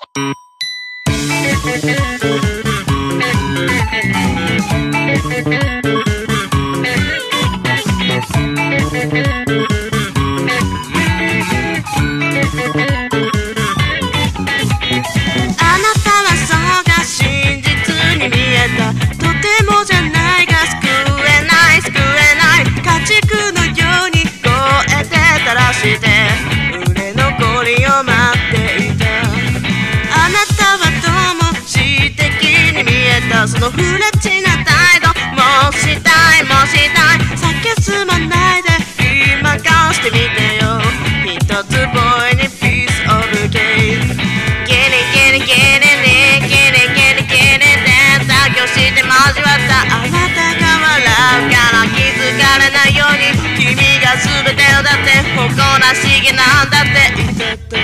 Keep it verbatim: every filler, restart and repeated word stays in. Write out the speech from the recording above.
そのフレッチな態度もしたいもしたい酒すまないで今貸してみてよ一つボーイにピースオブケーキゲリゲリゲリねゲリゲリゲリで作業して交わったあなたが笑うから気づかれないように君が全てをだって誇らしげなんだって言ってた